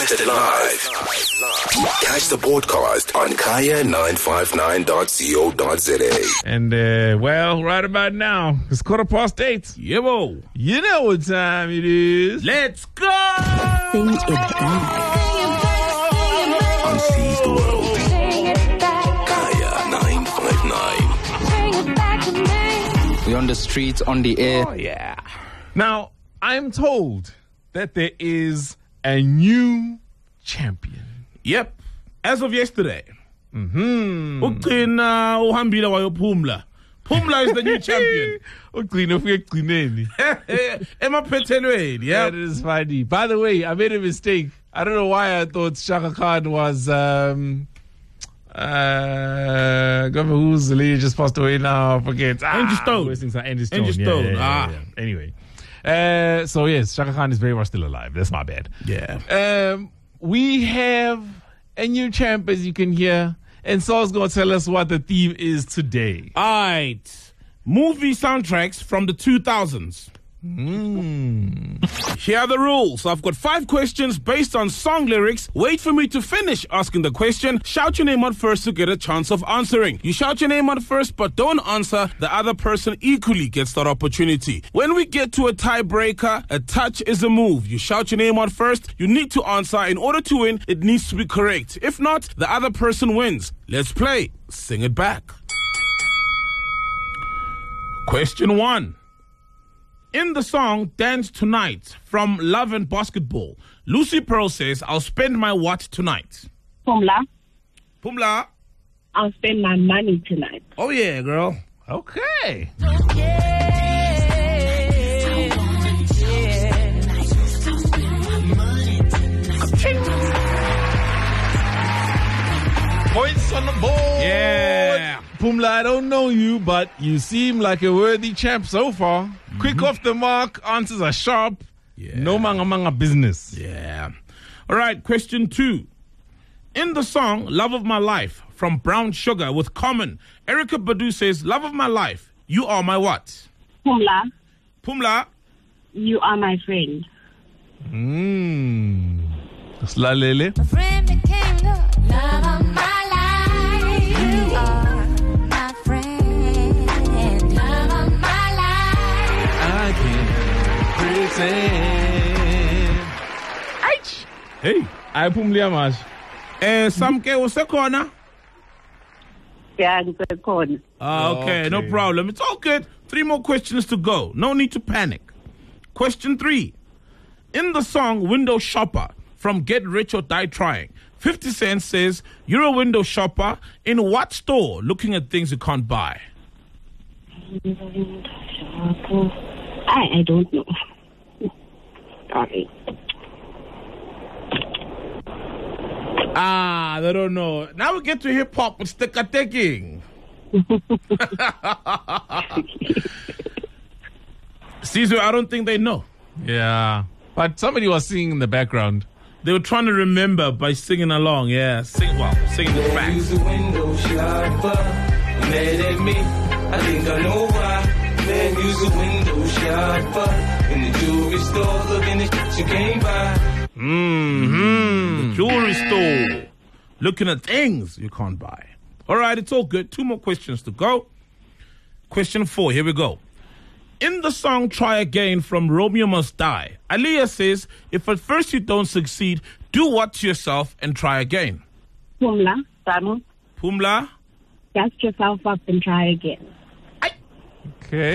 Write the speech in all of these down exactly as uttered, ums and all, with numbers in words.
Broadcasted live. Catch the podcast on kaya nine five nine dot co dot za. And, uh, well, right about now, it's quarter past eight. Yebo. You know what time it is. Let's go! Sing it back. On Seize the World. Kaya nine five nine. We're on the streets, on the air. Oh, yeah. Now, I'm told that there is a new champion. Yep. As of yesterday. Mm-hmm. Ugcina uhambile wayophumla. Phumla is the new champion. Ugcina ufike ekugcineni. Emaphethelweni, yeah. That is funny. By the way, I made a mistake. I don't know why I thought Shaka Khan was um uh God, who's the lady just passed away now? I forget. Angie Stone. Ah, Angie Stone. Angie Yeah, Stone. yeah, yeah, Ah. yeah, yeah. Anyway. Uh, so yes, Shaka Khan is very much still alive. That's my bad. Yeah. Um, we have a new champ, as you can hear, and Saul's going to tell us what the theme is today. Alright. Movie soundtracks from the two thousands. Mm. Here are the rules. I've got five questions based on song lyrics. Wait for me to finish asking the question. Shout your name out first to get a chance of answering. You shout your name out first, but don't answer. The other person equally gets that opportunity. When we get to a tiebreaker, a touch is a move. You shout your name out first. You need to answer. In order to win, it needs to be correct. If not, the other person wins. Let's play. Sing it back. Question one. In the song Dance Tonight from Love and Basketball, Lucy Pearl says, I'll spend my what tonight? Pumla, Pumla. I'll spend my money tonight. Oh, yeah, girl. Okay. Points on the board. Yeah. Pumla, I don't know you, but you seem like a worthy champ so far. Mm-hmm. Quick off the mark, answers are sharp. Yeah. No manga manga business. Yeah. All right, question two. In the song Love of My Life from Brown Sugar with Common, Erykah Badu says, Love of my life, you are my what? Pumla, Pumla. you are my friend. Mmm. Slalele. My friend became the love of my life. You are my friend, love of my life. I can pretend. Aich. Hey, I Pumlia Mash. Eh, Samke usekhona? Yeah, ngisekhona. Ah, okay, Okay. no problem. It's all good. Three more questions to go. No need to panic. Question three. In the song Window Shopper from Get Rich or Die Trying, fifty Cent says, you're a window shopper in what store looking at things you can't buy? I, I don't know. Sorry. Ah, they don't know. Now we get to hip hop with sticker taking. Caesar, I don't think they know. Yeah. But somebody was singing in the background. They were trying to remember by singing along. Yeah, sing well, singing the back. Use a window shopper, mad at me. I think I know why. Man, use a window shopper in the jewelry store, looking at shit you can't buy. Mm-hmm. Jewelry store. Looking at things you can't buy. All right, it's all good. Two more questions to go. Question four, here we go. In the song Try Again from Romeo Must Die, Aaliyah says, if at first you don't succeed, do what to yourself and try again. Pumla, Samu, Pumla. dust yourself up and try again. Okay.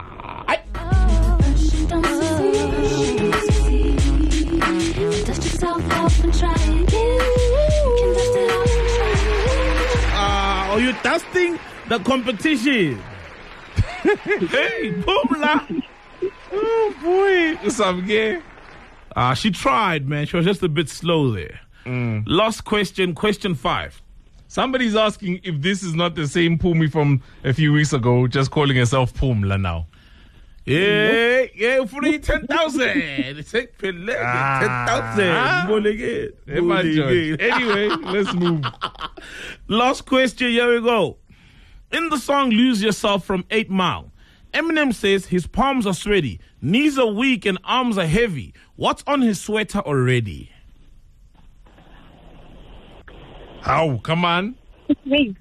Dust yourself off and try again. You can dust it off and try again. Ah, are you dusting the competition? Hey, Pumla. Oh, boy. Some gay. Ah, she tried, man. She was just a bit slow there. Mm. Last question, question five. Somebody's asking if this is not the same Pumi from a few weeks ago, just calling herself Pumla now. Yeah, yeah, free ten thousand. Take ten thousand. Bowling it. Anyway, let's move. Last question, here we go. In the song Lose Yourself from eight mile, Eminem says his palms are sweaty, knees are weak and arms are heavy. What's on his sweater already? How? Come on. Wait.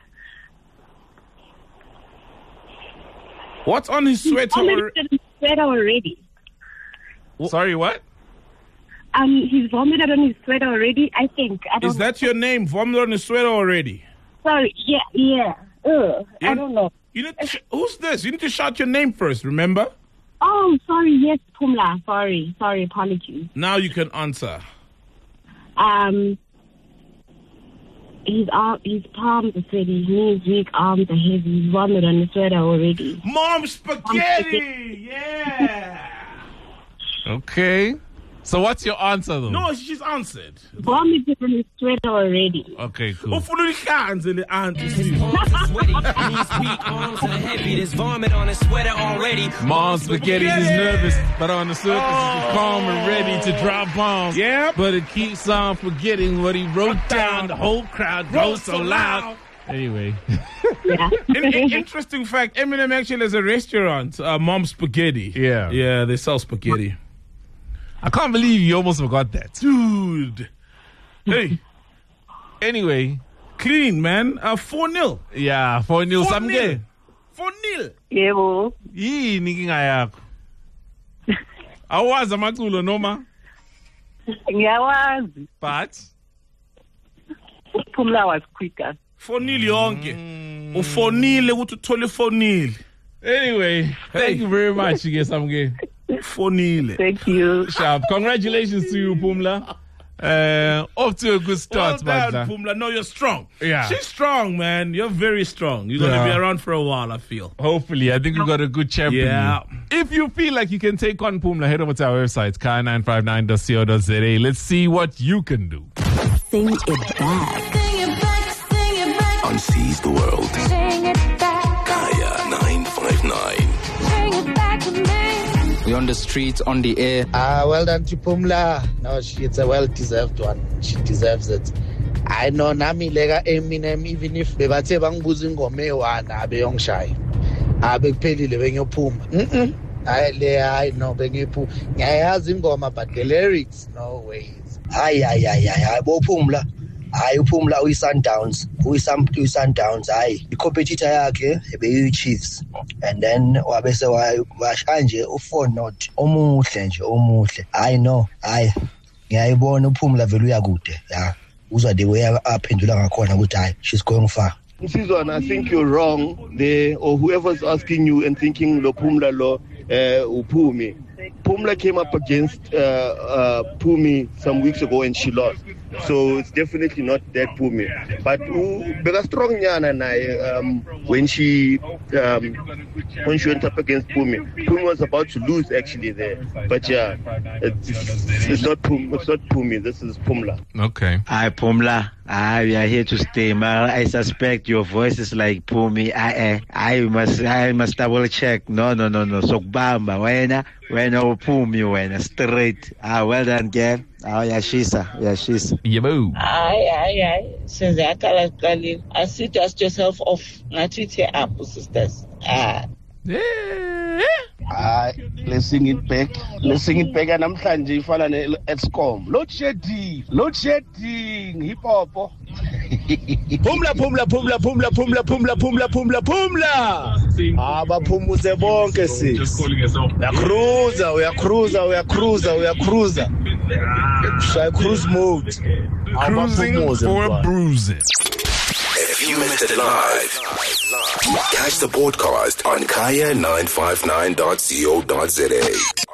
What's on his sweater? Vomited Or- on his sweater already. Sorry, what? Um, he's vomited on his sweater already. I think. I don't. Is that your name? Vomit on his sweater already? Sorry. Yeah. Yeah. Ugh, Yeah. I don't know. You need to sh- who's this? You need to shout your name first, remember? Oh, sorry. Yes, Pumla. Sorry. Sorry. Apologies. Now you can answer. Um. His arm, his palms are sweaty. His knees weak. Arms are heavy. He's vomited on his sweater already. Mom spaghetti! Yeah! Okay. So what's your answer, though? No, she's answered. Vomited on his sweater already. Okay, cool. Ufuna ulihlakanze auntie. Palms are sweaty, knees weak, arms are heavy. There's vomit on his sweater already. Mom Spaghetti is nervous, but on the surface he's calm and ready to drop bombs. Yep. But it keeps on forgetting what he wrote down. The whole crowd goes so loud. Anyway. Yeah. In- in- interesting fact, Eminem actually has a restaurant, uh, Mom Spaghetti. Yeah. Yeah, they sell spaghetti. I can't believe you almost forgot that. Dude. Hey, Anyway, clean, man. Uh, four nil. yeah, four nil four samke. nil. four nil. Yebo. Yini inkinga yakho? Awazi amaculo noma? Ngiyawazi. But Pumla was quicker. four nil yonke. Ufonile ukuthi uthole four nil. anyway, thank you very much, Ige Samke. four nil. Thank you. Sharp. Congratulations to you, Pumla. Uh, off to a good Well start, done, Magda. Pumla. No, you're strong. Yeah. She's strong, man. You're very strong. You're going to Yeah. be around for a while, I feel. Hopefully, I think we got a good champion. Yeah. If you feel like you can take on Pumla, head over to our website, kaya nine five nine dot co dot za. Let's see what you can do. Sing it back. On Seize the World. Kaya nine five nine. We're on the streets, on the air. Ah, well done to Pumla. No, she, it's a well-deserved one. She deserves it. I know nami lega Eminem, even if bebathe bangibuza ingoma eyi-one abeyongishaya. Abe kuphelile bengiyophuma. Mhm. Hayi le hayi no bengiyophuma. Ngiyayazi ingoma but the lyrics no ways. Hayi hayi hayi hayi bo Phumla. Hayi uPhumla uyi-Sundowns, uyi-Sundowns hayi i-competitor yakhe beyi-Chiefs and then wabese washaya nje u-four not omuhle nje omuhle. Hayi no hayi ngiyayibona uPhumla vele uyakude ya uzwa the way aphendula ngakhona ukuthi hayi she's going far. Msizwana, I think you're wrong there, or whoever's asking you and thinking lo Pumla lo uh, Upumi. Pumla came up against uh, uh, Pumi some weeks ago and she lost. So it's definitely not that Pumi. But uh, Bega strong nyana naye um, when she um, when she went up against Pumi. Pumi was about to lose actually there. But yeah, it's, it's not Pumi. It's not Pumi. This is Pumla. Okay. Hi Pumla. Ah, we are here to stay, man. I suspect your voice is like Pumi. I, I, I must, I must double check. No, no, no, no. So Bamba, wena, wena Pumi, wena straight. Ah, well done, girl. Ah, yashisa, yashisa. Yebo. Hayi hayi hayi senzakala siqalile asi dust yourself off ngathi ithe up sisters. Ah Hayi, let's sing it back. Let's sing it back namhlanje ifana ne-Eskom. Load shedding, load shedding, hip hop. Pumla Pumla Pumla Pumla Pumla Pumla Pumla Pumla Pumla. Ah, baphumuze bonke sis. Uyakruza, uyakruza, uyakruza, uyakruza. Shaya cruise mode. Cruising for bruising. If you missed it live, catch the podcast on kaya nine five nine dot co dot za.